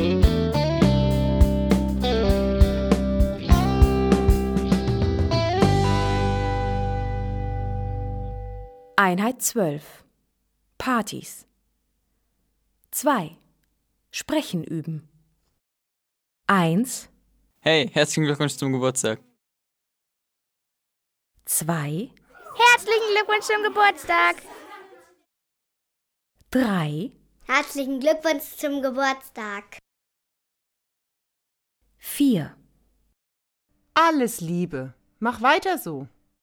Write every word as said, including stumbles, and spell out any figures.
Einheit zwölf. Partys. zwei. Sprechen üben. eins. Hey, herzlichen Glückwunsch zum Geburtstag. zwei. Herzlichen Glückwunsch zum Geburtstag. drei. Herzlichen Glückwunsch zum Geburtstag. vier. Alles Liebe. Mach weiter so.